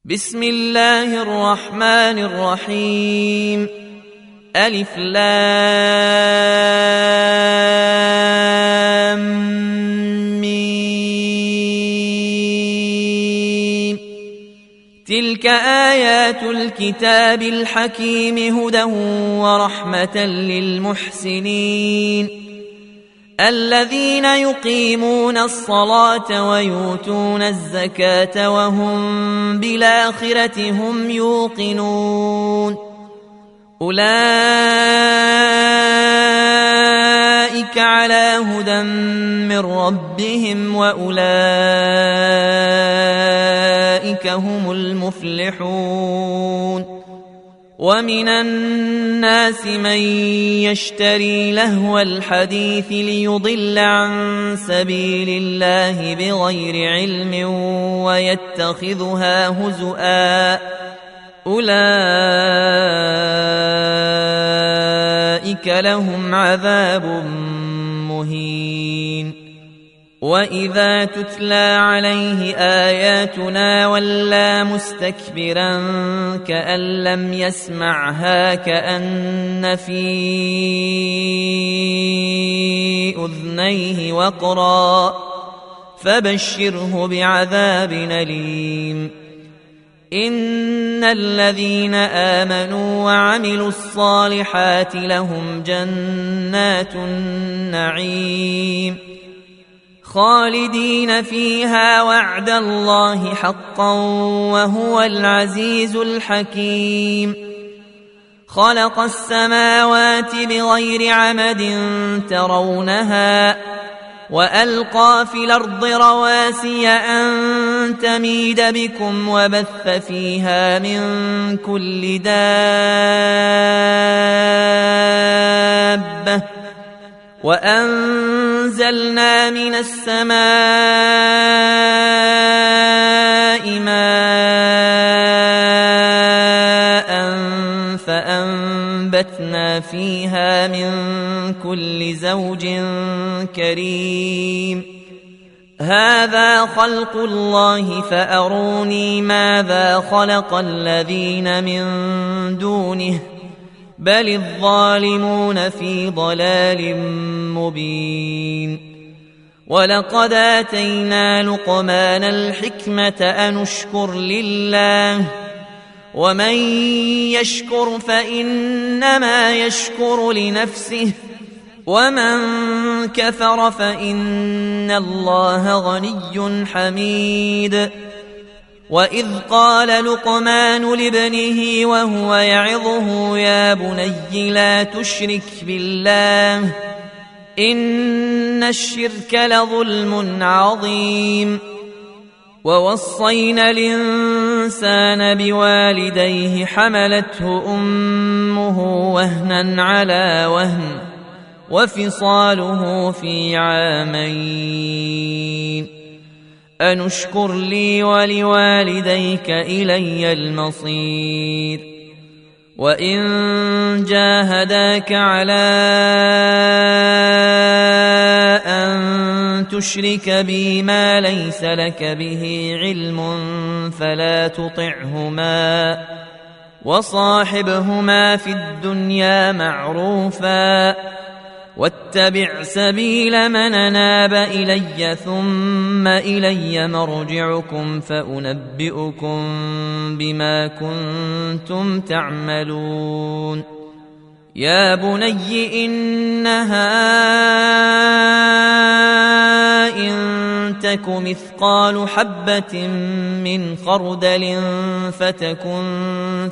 بسم الله الرحمن الرحيم. ألف لام ميم. تلك آيات الكتاب الحكيم هدى ورحمة للمحسنين الذين يقيمون الصلاة ويؤتون الزكاة وهم بالآخرة هم يوقنون أولئك على هدى من ربهم وأولئك هم المفلحون. ومن الناس من يشتري لهو الحديث ليضل عن سبيل الله بغير علم ويتخذها هزؤا أولئك لهم عذاب مهين. وإذا تتلى عليه آياتنا ولى مستكبرا كأن لم يسمعها كأن في أذنيه وقرا فبشره بعذاب أليم. إن الذين آمنوا وعملوا الصالحات لهم جنات النعيم خالدين فيها وعد الله حقا وهو العزيز الحكيم. خلق السماوات بغير عمد ترونها وألقى في الأرض رواسي أن تميد بكم وبث فيها من كل دابة وأنزلنا من السماء ماء فأنبتنا فيها من كل زوج كريم. هذا خلق الله فأروني ماذا خلق الذين من دونه بل الظالمون في ضلال مبين. ولقد آتينا لقمان الحكمة أن اشكر لله ومن يشكر فإنما يشكر لنفسه ومن كفر فإن الله غني حميد. وإذ قال لقمان لابنه وهو يعظه يا بني لا تشرك بالله إن الشرك لظلم عظيم. ووصينا الإنسان بوالديه حملته أمه وهنا على وهن وفصاله في عامين أن اشكر لي ولوالديك إلي المصير. وإن جاهداك على أن تشرك بي ما ليس لك به علم فلا تطعهما وصاحبهما في الدنيا معروفا واتبع سبيل من أناب إلي ثم إلي مرجعكم فأنبئكم بما كنتم تعملون. يا بني إنها إن تك مثقال حبة من خردل فتكن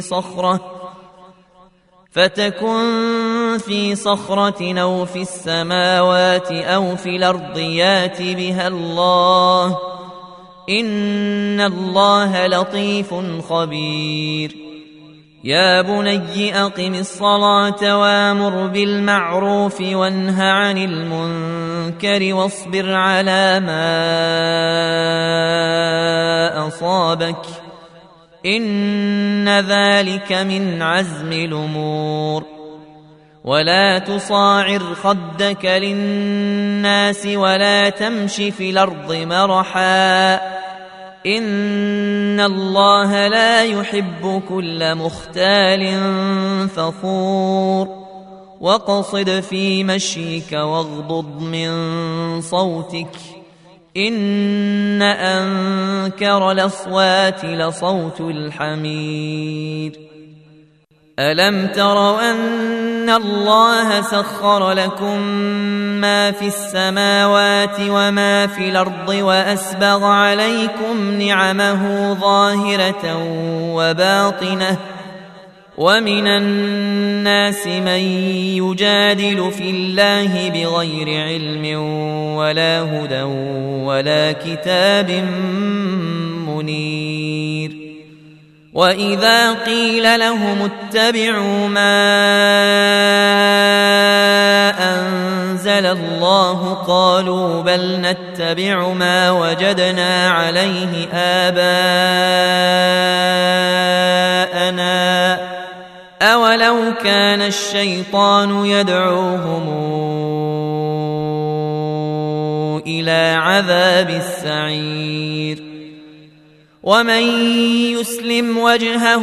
في صخرة أو في السماوات أو في الأرض يات بها الله إن الله لطيف خبير. يا بني أقم الصلاة وامر بالمعروف وانه عن المنكر واصبر على ما أصابك إن ذلك من عزم الأمور. ولا تصاعر خدك للناس ولا تمش في الأرض مرحا إن إن الله لا يحب كل مختال فخور واقصد في مشيك واغضض من صوتك إن أنكر الأصوات لصوت الحمير ألم تروا أن الله سخر لكم ما في السماوات وما في الأرض وأسبغ عليكم نعمه ظاهرة وباطنة ومن الناس من يجادل في الله بغير علم ولا هدى ولا كتاب منير وإذا قيل لهم اتبعوا ما أنزل الله قالوا بل نتبع ما وجدنا عليه آباءنا أولو كان الشيطان يدعوهم إلى عذاب السعير ومن يسلم وجهه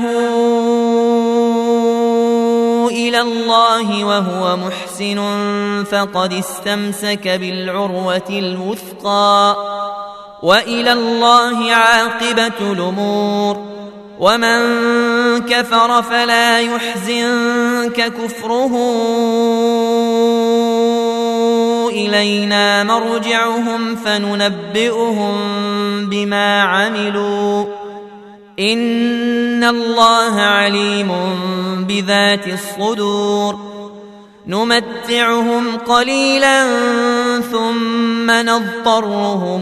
إلى الله وهو محسن فقد استمسك بالعروة الوثقى وإلى الله عاقبة الأمور ومن كفر فلا يحزنك كفره إلينا مرجعهم فننبئهم بما عملوا إن الله عليم بذات الصدور نمتعهم قليلا ثم نضطرهم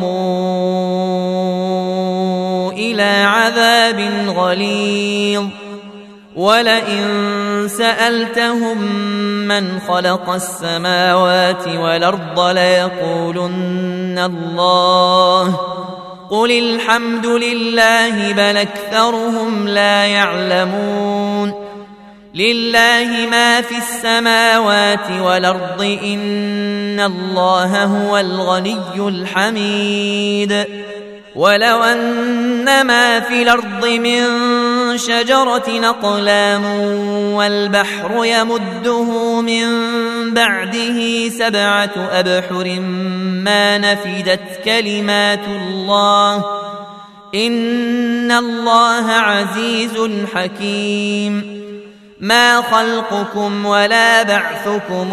إلى عذاب غليظ ولئن سألتهم من خلق السماوات والأرض ليقولن الله قل الحمد لله بل أكثرهم لا يعلمون لله ما في السماوات والأرض إن الله هو الغني الحميد ولو أن ما في الأرض من شجرة أقلام والبحر يمده من بعده 7 أبحر ما نفدت كلمات الله إن الله عزيز حكيم ما خلقكم ولا بعثكم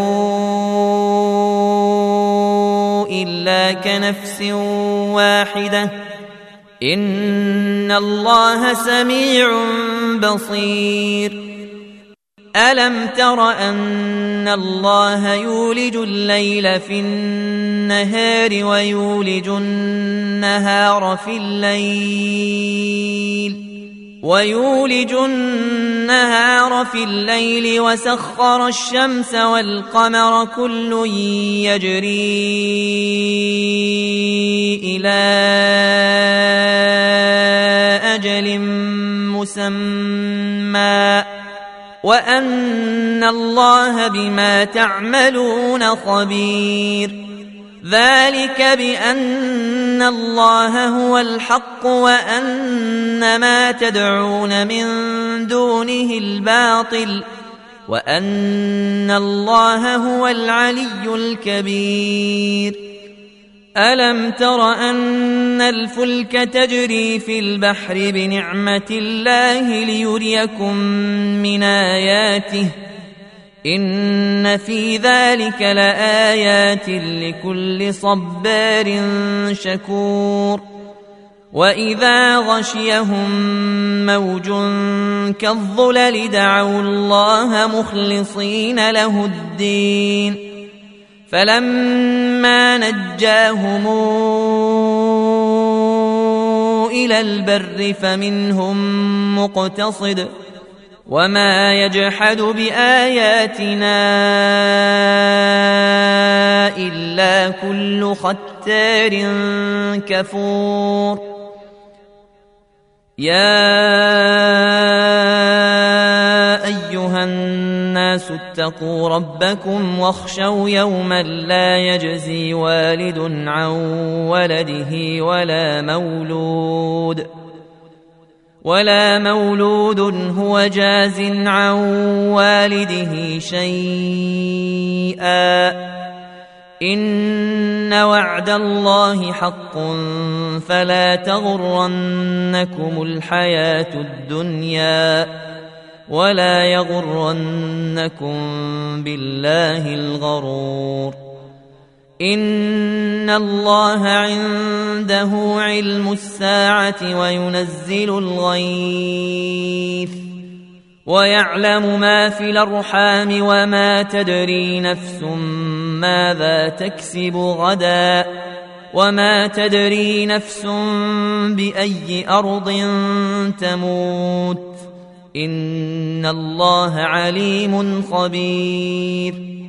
إلا كنفس واحدة إن الله سميع بصير ألم تر أن الله يولج الليل في النهار ويولج النهار في الليل وسخر الشمس والقمر كل يجري إلى أجل مسمى وأن الله بما تعملون خبير ذلك بأن الله هو الحق وأن ما تدعون من دونه الباطل وأن الله هو العلي الكبير ألم تر أن الفلك تجري في البحر بنعمة الله ليريكم من آياته إن في ذلك لآيات لكل صبار شكور وإذا غشيهم موج كالظلل دعوا الله مخلصين له الدين فلما نجاهم إلى البر فمنهم مقتصد وما يجحد بآياتنا إلا كل ختار كفور يا أيها الناس اتقوا ربكم واخشوا يوما لا يجزي والد عن ولده ولا مولود هو جاز عن والده شيئا إن وعد الله حق فلا تغرنكم الحياة الدنيا ولا يغرنكم بالله الغرور إن الله عنده علم الساعة وينزل الغيث ويعلم ما في الأرحام وما تدري نفس ماذا تكسب غدا وما تدري نفس بأي أرض تموت إن الله عليم خبير